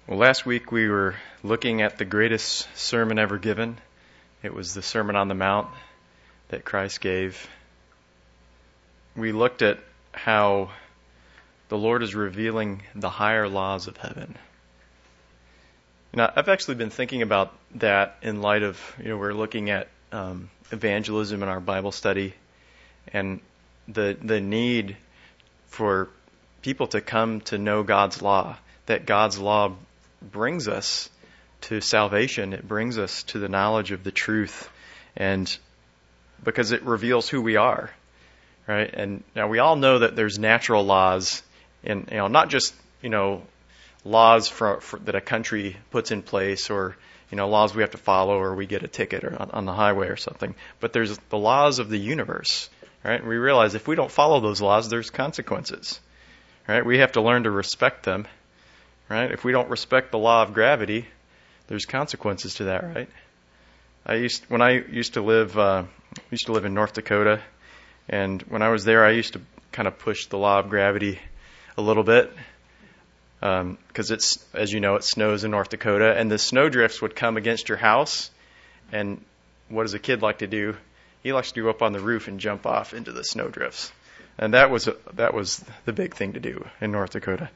Well, last week we were looking at the greatest sermon ever given. It was the Sermon on the Mount that Christ gave. We looked at how the Lord is revealing the higher laws of heaven. Now, I've actually been thinking about that in light of, we're looking at evangelism in our Bible study and the need for people to come to know God's law, that God's law brings us to salvation. It brings us to the knowledge of the truth, and because it reveals who we are, right? And now we all know that there's natural laws, and not just laws that a country puts in place, or laws we have to follow, or we get a ticket or on the highway or something. But there's the laws of the universe, right? And we realize if we don't follow those laws, there's consequences, right? We have to learn to respect them. Right? If we don't respect the law of gravity, there's consequences to that, right? When I used to live in North Dakota, and when I was there, I used to kind of push the law of gravity a little bit, because it's, as you know, it snows in North Dakota, and the snowdrifts would come against your house. And what does a kid like to do? He likes to go up on the roof and jump off into the snowdrifts, and that was the big thing to do in North Dakota.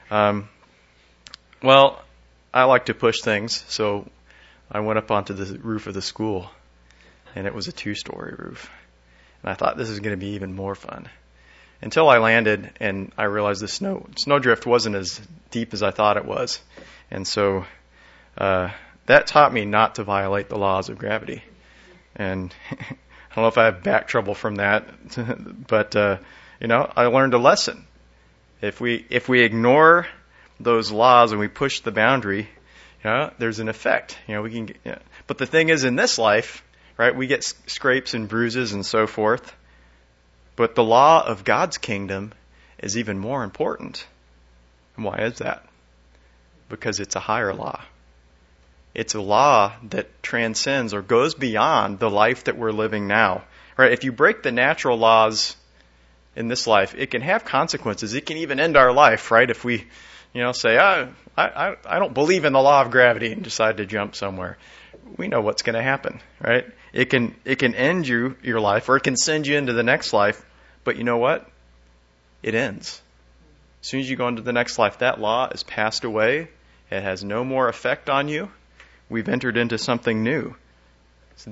Well, I like to push things, so I went up onto the roof of the school, and it was a 2-story roof. And I thought, this is going to be even more fun. Until I landed, and I realized the snowdrift wasn't as deep as I thought it was. And so that taught me not to violate the laws of gravity. And I don't know if I have back trouble from that, but I learned a lesson. If we ignore those laws and we push the boundary, there's an effect. But the thing is, in this life, right, we get scrapes and bruises and so forth. But the law of God's kingdom is even more important. And why is that? Because it's a higher law. It's a law that transcends or goes beyond the life that we're living now. Right? If you break the natural laws in this life, it can have consequences. It can even end our life, right? If we say, I don't believe in the law of gravity, and decide to jump somewhere. We know what's going to happen, right? It can end your life, or it can send you into the next life. But you know what? It ends. As soon as you go into the next life, that law is passed away. It has no more effect on you. We've entered into something new. So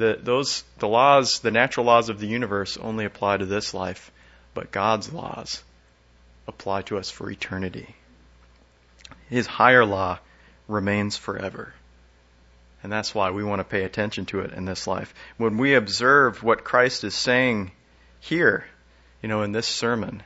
the natural laws of the universe only apply to this life, but God's laws apply to us for eternity. His higher law remains forever. And that's why we want to pay attention to it in this life. When we observe what Christ is saying here, in this sermon,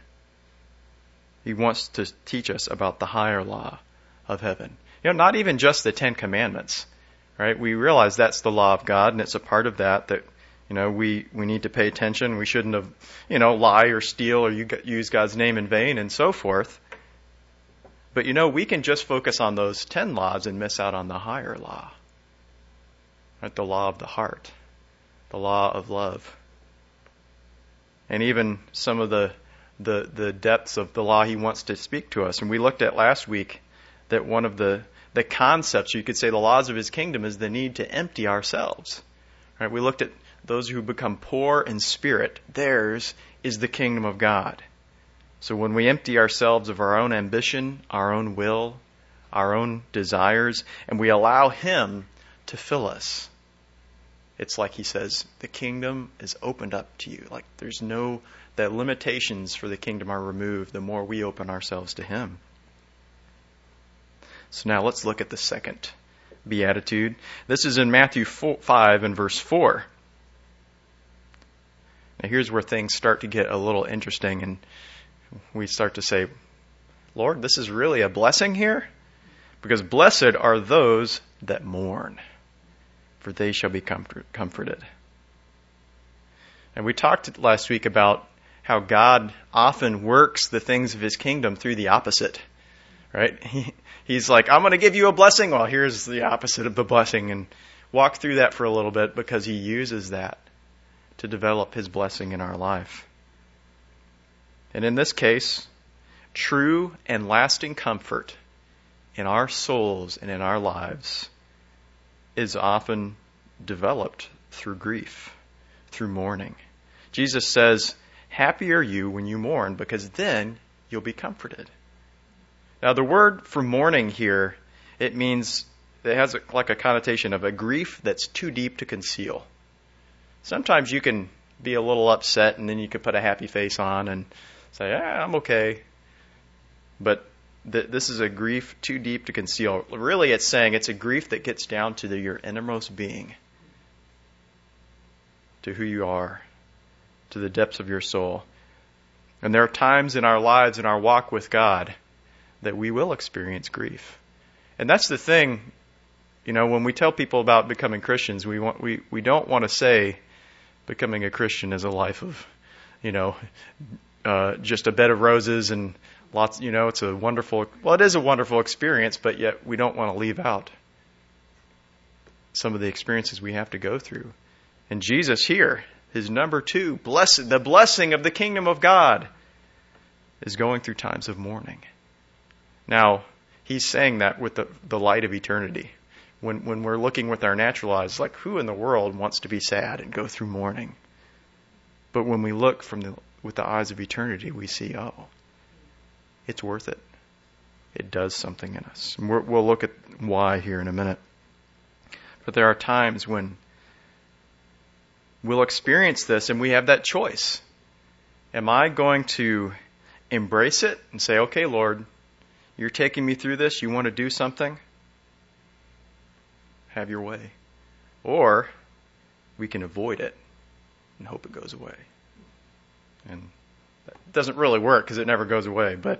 he wants to teach us about the higher law of heaven. Not even just the 10 Commandments, right? We realize that's the law of God, and it's a part of that we need to pay attention. We shouldn't have, lie or steal or use God's name in vain and so forth. But we can just focus on those 10 laws and miss out on the higher law. Right? The law of the heart. The law of love. And even some of the depths of the law he wants to speak to us. And we looked at last week that one of the concepts, you could say the laws of his kingdom, is the need to empty ourselves. Right? We looked at those who become poor in spirit. Theirs is the kingdom of God. So when we empty ourselves of our own ambition, our own will, our own desires, and we allow him to fill us, it's like he says, the kingdom is opened up to you. Like that limitations for the kingdom are removed the more we open ourselves to him. So now let's look at the second beatitude. This is in Matthew 5 and verse 4. Now here's where things start to get a little interesting, and we start to say, Lord, this is really a blessing here? Because blessed are those that mourn, for they shall be comforted. And we talked last week about how God often works the things of his kingdom through the opposite, right? He's like, I'm going to give you a blessing. Well, here's the opposite of the blessing, and walk through that for a little bit, because he uses that to develop his blessing in our life. And in this case, true and lasting comfort in our souls and in our lives is often developed through grief, through mourning. Jesus says, happy are you when you mourn, because then you'll be comforted. Now, the word for mourning here, it has like a connotation of a grief that's too deep to conceal. Sometimes you can be a little upset and then you can put a happy face on and say, I'm okay. But this is a grief too deep to conceal. Really, it's saying it's a grief that gets down to your innermost being, to who you are, to the depths of your soul. And there are times in our lives, in our walk with God, that we will experience grief. And that's the thing, when we tell people about becoming Christians, we don't want to say becoming a Christian is a life of, just a bed of roses and lots, it's a wonderful, it is a wonderful experience, but yet we don't want to leave out some of the experiences we have to go through. And Jesus here, his number 2, the blessing of the kingdom of God, is going through times of mourning. Now, he's saying that with the light of eternity. When we're looking with our natural eyes, like who in the world wants to be sad and go through mourning? But when we look with the eyes of eternity, we see, it's worth it. It does something in us. And we'll look at why here in a minute. But there are times when we'll experience this and we have that choice. Am I going to embrace it and say, okay, Lord, you're taking me through this. You want to do something? Have your way. Or we can avoid it and hope it goes away. And that doesn't really work because it never goes away. But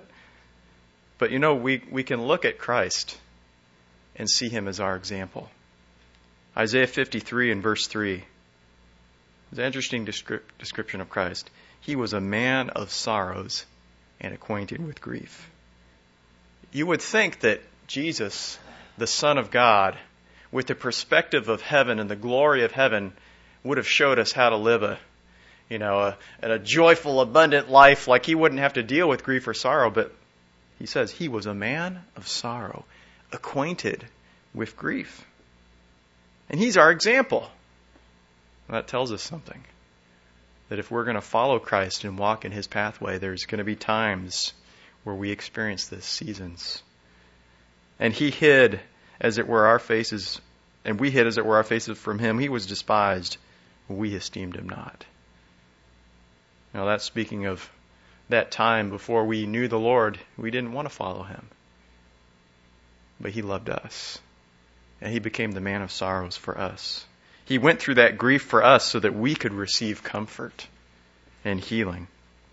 we can look at Christ and see him as our example. Isaiah 53 and verse 3 is an interesting description of Christ. He was a man of sorrows and acquainted with grief. You would think that Jesus, the Son of God, with the perspective of heaven and the glory of heaven, would have showed us how to live a joyful, abundant life, like he wouldn't have to deal with grief or sorrow. But he says he was a man of sorrow, acquainted with grief. And he's our example. That tells us something. That if we're going to follow Christ and walk in his pathway, there's going to be times where we experience this, seasons. And he hid, as it were, our faces, and we hid, as it were, our faces from him. He was despised. We esteemed him not. Now that's speaking of that time before we knew the Lord. We didn't want to follow him. But he loved us. And he became the man of sorrows for us. He went through that grief for us so that we could receive comfort and healing.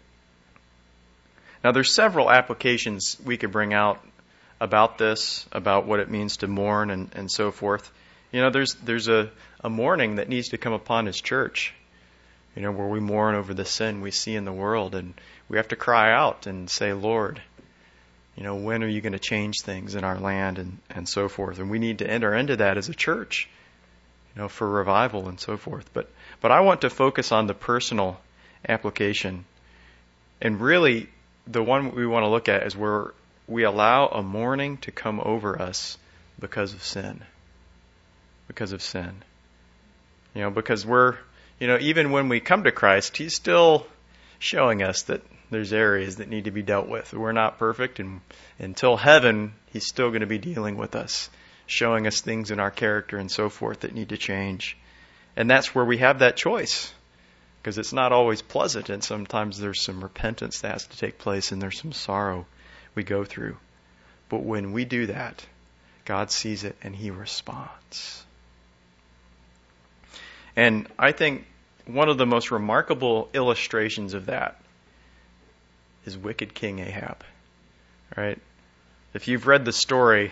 Now there's several applications we could bring out about this, about what it means to mourn and so forth. There's a mourning that needs to come upon his church, where we mourn over the sin we see in the world, and we have to cry out and say, Lord, when are you going to change things in our land and so forth? And we need to enter into that as a church, for revival and so forth. But I want to focus on the personal application. And really, the one we want to look at is where we allow a mourning to come over us because of sin. Because of sin. Because we're, even when we come to Christ, he's still showing us that there's areas that need to be dealt with. We're not perfect, and until heaven, he's still going to be dealing with us, showing us things in our character and so forth that need to change. And that's where we have that choice, because it's not always pleasant, and sometimes there's some repentance that has to take place, and there's some sorrow we go through. But when we do that, God sees it and he responds. And I think one of the most remarkable illustrations of that is wicked King Ahab. Right? If you've read the story,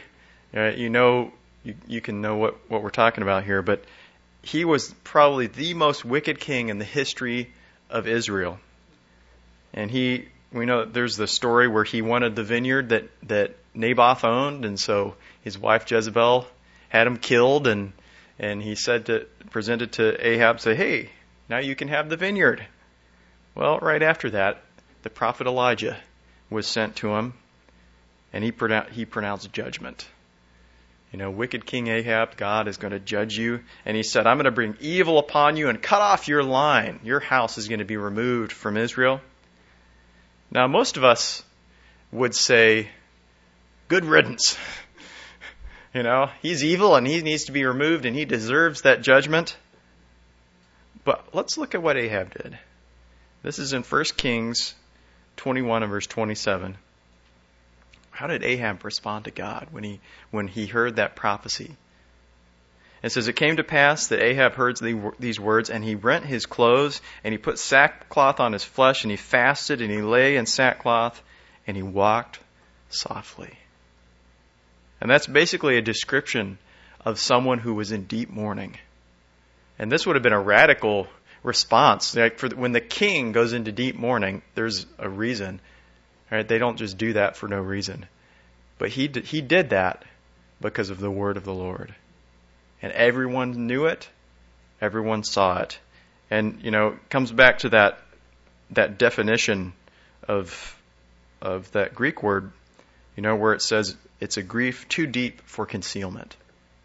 you can know what we're talking about here, but he was probably the most wicked king in the history of Israel. And we know there's the story where he wanted the vineyard that Naboth owned, and so his wife Jezebel had him killed, and he presented to Ahab, say, hey, now you can have the vineyard. Well, right after that, the prophet Elijah was sent to him, and he pronounced judgment. Wicked King Ahab, God is going to judge you. And he said, I'm going to bring evil upon you and cut off your line. Your house is going to be removed from Israel. Now, most of us would say, good riddance. He's evil and he needs to be removed and he deserves that judgment. But let's look at what Ahab did. This is in 1 Kings 21 and verse 27. How did Ahab respond to God when he heard that prophecy? It says, it came to pass that Ahab heard these words, and he rent his clothes, and he put sackcloth on his flesh, and he fasted, and he lay in sackcloth, and he walked softly. And that's basically a description of someone who was in deep mourning. And this would have been a radical response. When the king goes into deep mourning, there's a reason. Right? They don't just do that for no reason. But he did that because of the word of the Lord. And everyone knew it. Everyone saw it. And, it comes back to that definition of that Greek word, where it says it's a grief too deep for concealment.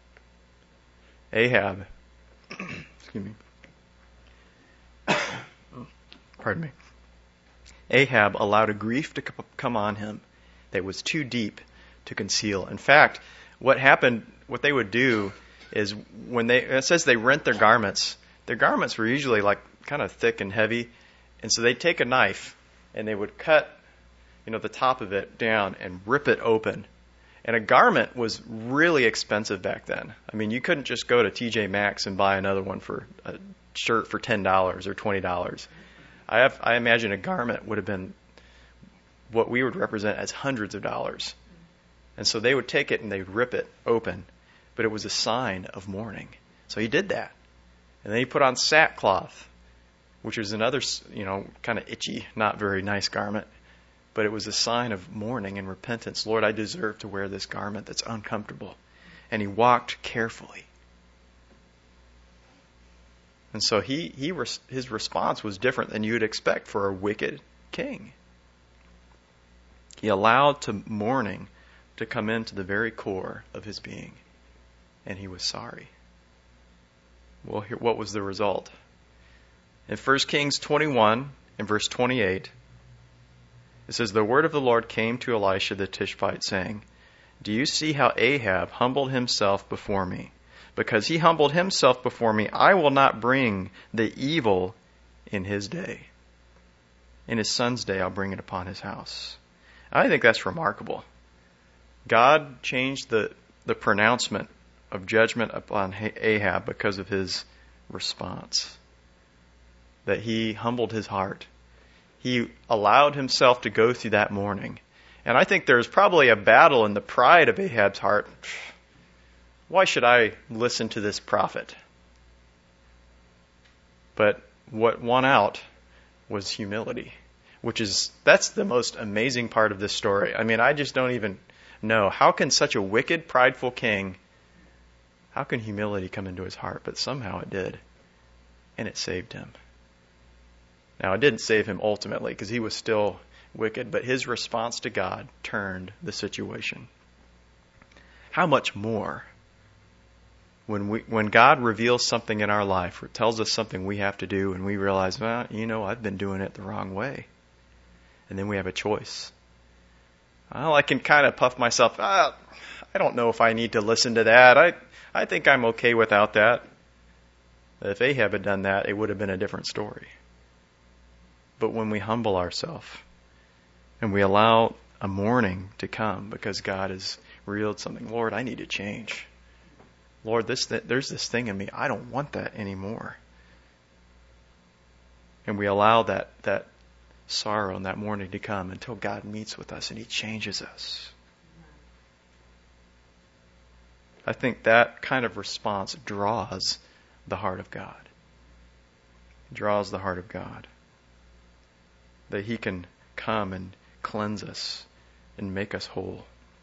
Ahab, excuse me. Pardon me. Ahab allowed a grief to come on him that was too deep to conceal. In fact, what they would do is it says they rent their garments were usually like kind of thick and heavy. And so they'd take a knife and they would cut, the top of it down and rip it open. And a garment was really expensive back then. I mean, you couldn't just go to TJ Maxx and buy another one for a shirt for $10 or $20. I imagine a garment would have been what we would represent as hundreds of dollars. And so they would take it and they'd rip it open. But it was a sign of mourning. So he did that. And then he put on sackcloth, which was another, kind of itchy, not very nice garment. But it was a sign of mourning and repentance. Lord, I deserve to wear this garment that's uncomfortable. And he walked carefully. And so his response was different than you would expect for a wicked king. He allowed mourning to come into the very core of his being. And he was sorry. Well, what was the result? In 1 Kings 21 and verse 28, it says, the word of the Lord came to Elisha the Tishbite, saying, do you see how Ahab humbled himself before me? Because he humbled himself before me, I will not bring the evil in his day. In his son's day, I'll bring it upon his house. I think that's remarkable. God changed the pronouncement of judgment upon Ahab because of his response. That he humbled his heart. He allowed himself to go through that mourning. And I think there's probably a battle in the pride of Ahab's heart. Why should I listen to this prophet? But what won out was humility, that's the most amazing part of this story. I mean, I just don't even know. How can such a wicked, prideful king, how can humility come into his heart? But somehow it did. And it saved him. Now, it didn't save him ultimately because he was still wicked, but his response to God turned the situation. How much more when God reveals something in our life or tells us something we have to do and we realize, well, I've been doing it the wrong way. And then we have a choice. Well, I can kind of puff myself, I don't know if I need to listen to that. I think I'm okay without that. If Ahab had done that, it would have been a different story. But when we humble ourselves and we allow a mourning to come because God has revealed something, Lord, I need to change. Lord, there's this thing in me. I don't want that anymore. And we allow that sorrow and that mourning to come until God meets with us and He changes us. I think that kind of response draws the heart of God. It draws the heart of God. That He can come and cleanse us and make us whole.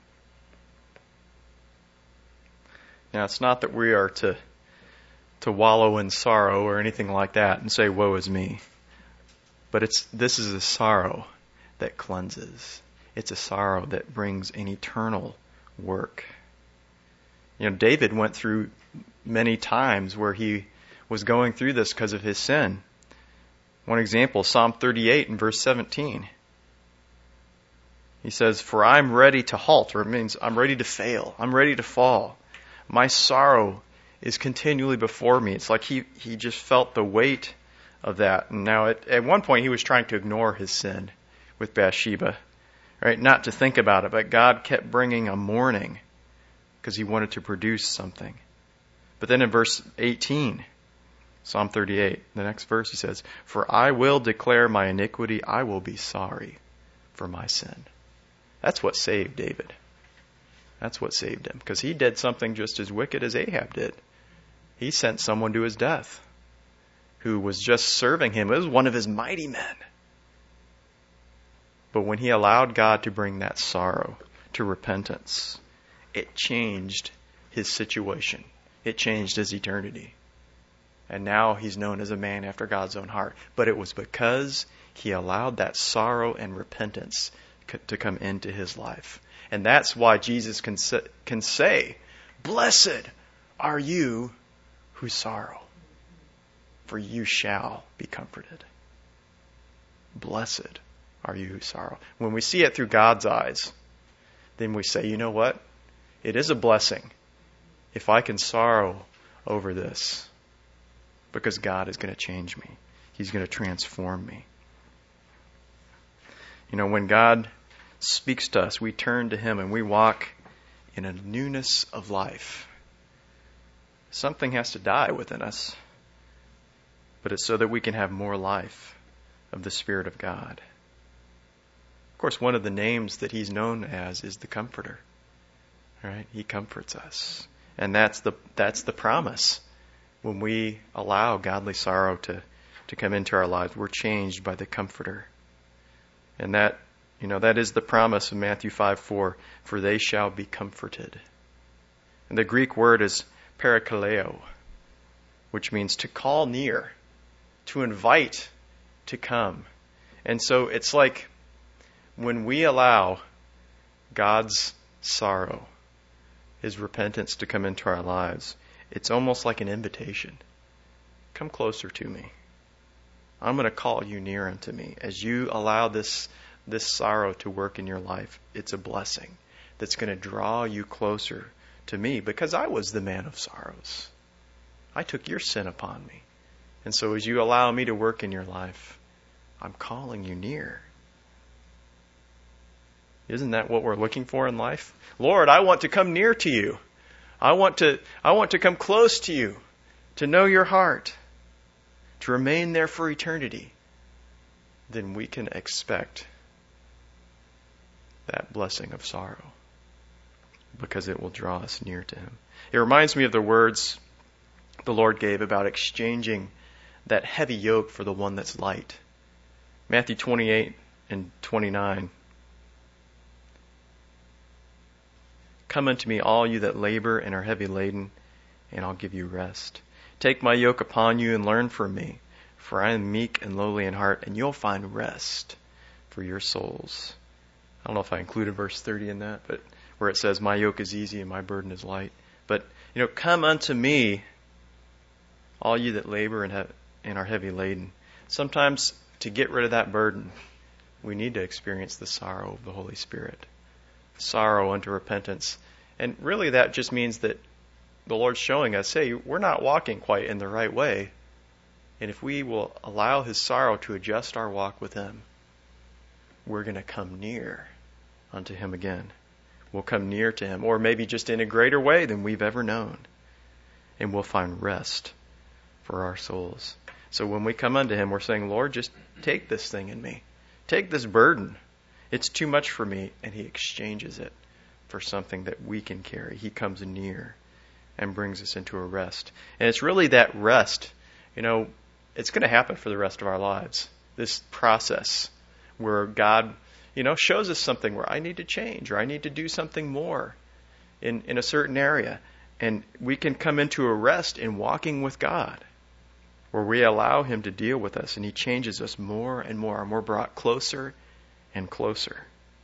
Now, it's not that we are to wallow in sorrow or anything like that and say, woe is me. But this is a sorrow that cleanses. It's a sorrow that brings an eternal work. David went through many times where he was going through this because of his sin. One example, Psalm 38 and verse 17. He says, "For I'm ready to halt," or it means I'm ready to fail. I'm ready to fall. My sorrow is continually before me. It's like he just felt the weight of that. And now at one point he was trying to ignore his sin with Bathsheba, right? Not to think about it, but God kept bringing a mourning because he wanted to produce something. But then in verse 18, Psalm 38, the next verse, he says, "For I will declare my iniquity, I will be sorry for my sin." That's what saved David. That's what saved him, because he did something just as wicked as Ahab did. He sent someone to his death who was just serving him. It was one of his mighty men. But when he allowed God to bring that sorrow to repentance, it changed his situation. It changed his eternity. And now he's known as a man after God's own heart. But it was because he allowed that sorrow and repentance to come into his life. And that's why Jesus can say, "Blessed are you who sorrow, for you shall be comforted." Blessed are you who sorrow. When we see it through God's eyes, then we say, you know what? It is a blessing if I can sorrow over this, because God is going to change me. He's going to transform me. When God speaks to us, we turn to Him and we walk in a newness of life. Something has to die within us, but it's so that we can have more life of the Spirit of God. Of course, one of the names that He's known as is the Comforter. Right? He comforts us. And that's the promise. When we allow godly sorrow to come into our lives, we're changed by the Comforter. And that is the promise of Matthew 5:4, "For they shall be comforted." And the Greek word is parakaleo, which means to call near, to invite to come. And so it's like when we allow God's sorrow, His repentance to come into our lives, it's almost like an invitation. Come closer to me. I'm going to call you near unto me. As you allow this sorrow to work in your life, it's a blessing that's going to draw you closer to me, because I was the man of sorrows. I took your sin upon me. And so as you allow me to work in your life, I'm calling you near. Isn't that what we're looking for in life? Lord, I want to come near to you. I want to come close to you, to know your heart, to remain there for eternity. Then we can expect that blessing of sorrow, because it will draw us near to Him. It reminds me of the words the Lord gave about exchanging that heavy yoke for the one that's light. Matthew 28 and 29. "Come unto me, all you that labor and are heavy laden, and I'll give you rest. Take my yoke upon you and learn from me, for I am meek and lowly in heart, and you'll find rest for your souls." I don't know if I included verse 30 in that, but where it says, "My yoke is easy and my burden is light." But, come unto me, all you that labor and are heavy laden. Sometimes to get rid of that burden, we need to experience the sorrow of the Holy Spirit. Sorrow unto repentance. And really that just means that the Lord's showing us, hey, we're not walking quite in the right way. And if we will allow His sorrow to adjust our walk with Him, we're going to come near unto Him again. We'll come near to Him, or maybe just in a greater way than we've ever known. And we'll find rest for our souls. So when we come unto Him, we're saying, Lord, just take this thing in me. Take this burden. It's too much for me. And He exchanges it for something that we can carry. He comes near and brings us into a rest. And it's really that rest, it's going to happen for the rest of our lives. This process where God, shows us something where I need to change, or I need to do something more in a certain area. And we can come into a rest in walking with God, where we allow Him to deal with us, and He changes us more and more, and we're brought closer and closer.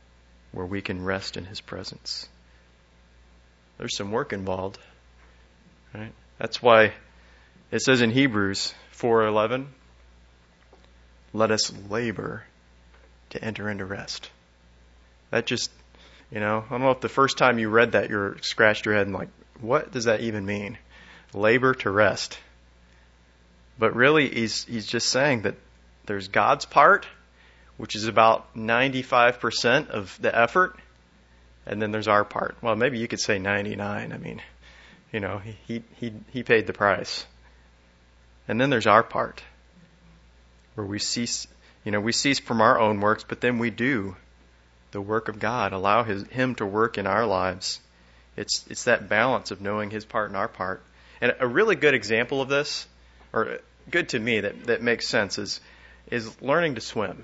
where we can rest in His presence. There's some work involved, right? That's why it says in Hebrews 4:11, let us labor to enter into rest. That just, I don't know if the first time you read that you scratched your head and like, what does that even mean? Labor to rest. But really, he's just saying that there's God's part, which is about 95% of the effort, and then there's our part. Well, maybe you could say 99. I mean, he paid the price. And then there's our part, where we cease from our own works, but then we do the work of God, allow Him to work in our lives. It's that balance of knowing His part and our part. And a really good example of this, or good to me that makes sense, is learning to swim.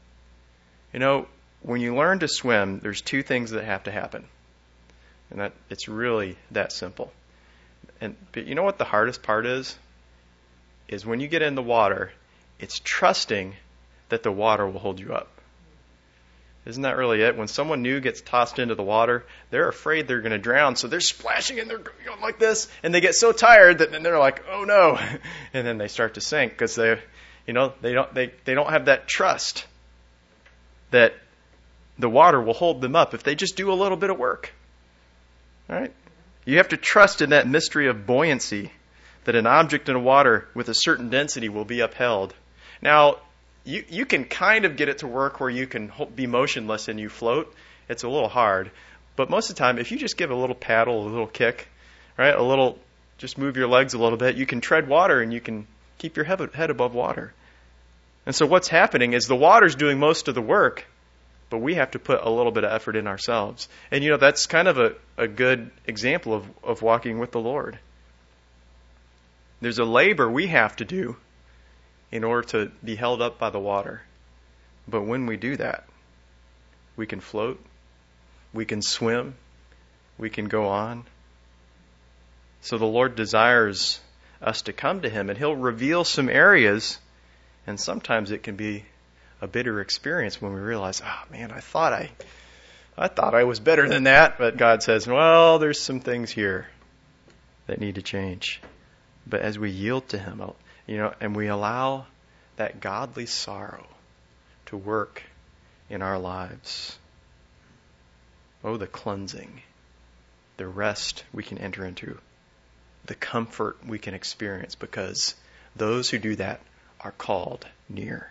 When you learn to swim, there's two things that have to happen. And that it's really that simple. But you know what the hardest part is? Is when you get in the water, it's trusting that the water will hold you up. Isn't that really it? When someone new gets tossed into the water, they're afraid they're going to drown, so they're splashing and they're going like this, and they get so tired that then they're like, "Oh no!" And then they start to sink because they don't have that trust that the water will hold them up if they just do a little bit of work. All right? You have to trust in that mystery of buoyancy, that an object in the water with a certain density will be upheld. Now, you can kind of get it to work where you can be motionless and you float. It's a little hard. But most of the time, if you just give a little paddle, a little kick, right, just move your legs a little bit, you can tread water and you can keep your head above water. And so what's happening is the water's doing most of the work, but we have to put a little bit of effort in ourselves. And that's kind of a good example of walking with the Lord. There's a labor we have to do in order to be held up by the water. But when we do that, we can float, we can swim, we can go on. So the Lord desires us to come to Him, and He'll reveal some areas, and sometimes it can be a bitter experience when we realize, man, I thought I was better than that, but God says, well, there's some things here that need to change. But as we yield to Him, and we allow that godly sorrow to work in our lives, the cleansing, the rest we can enter into, the comfort we can experience, because those who do that are called near.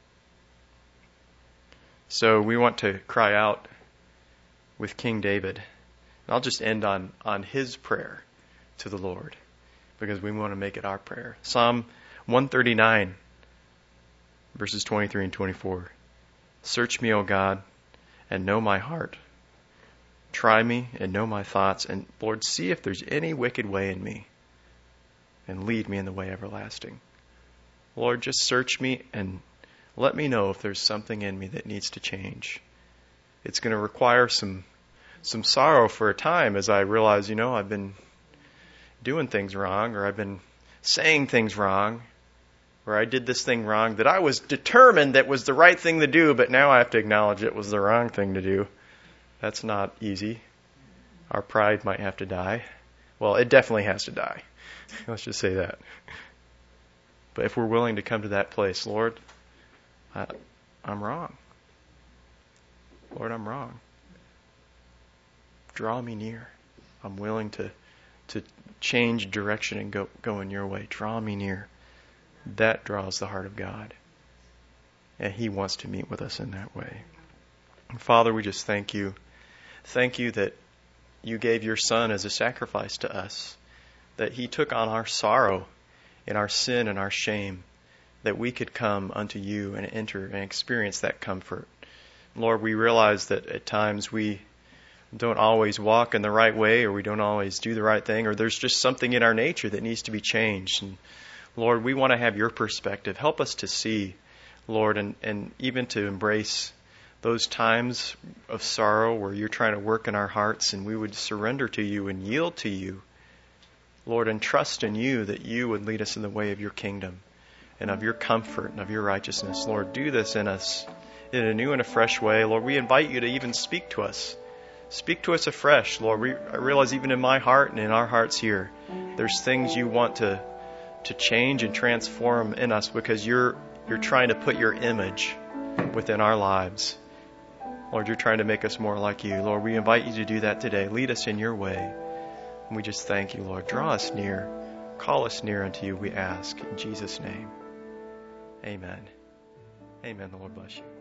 So we want to cry out with King David. And I'll just end on his prayer to the Lord, because we want to make it our prayer. Psalm 139, verses 23 and 24. Search me, O God, and know my heart. Try me and know my thoughts. And Lord, see if there's any wicked way in me, and lead me in the way everlasting. Lord, just search me and let me know if there's something in me that needs to change. It's going to require some sorrow for a time as I realize, I've been doing things wrong, or I've been saying things wrong, or I did this thing wrong that I was determined that was the right thing to do, but now I have to acknowledge it was the wrong thing to do. That's not easy. Our pride might have to die. Well, it definitely has to die. Let's just say that. But if we're willing to come to that place, Lord, I'm wrong. Lord, I'm wrong. Draw me near. I'm willing to change direction and go in your way. Draw me near. That draws the heart of God. And He wants to meet with us in that way. And Father, we just thank you. Thank you that you gave your Son as a sacrifice to us, that He took on our sorrow and our sin and our shame, that we could come unto you and enter and experience that comfort. Lord, we realize that at times we don't always walk in the right way, or we don't always do the right thing, or there's just something in our nature that needs to be changed. And Lord, we want to have your perspective. Help us to see, Lord, and even to embrace those times of sorrow where you're trying to work in our hearts, and we would surrender to you and yield to you, Lord, and trust in you that you would lead us in the way of your kingdom and of your comfort and of your righteousness. Lord, do this in us in a new and a fresh way. Lord, we invite you to even speak to us. Speak to us afresh, Lord. I realize even in my heart and in our hearts here, there's things you want to change and transform in us because you're trying to put your image within our lives. Lord, you're trying to make us more like you. Lord, we invite you to do that today. Lead us in your way. And we just thank you, Lord. Draw us near. Call us near unto you, we ask. In Jesus' name. Amen. Amen. The Lord bless you.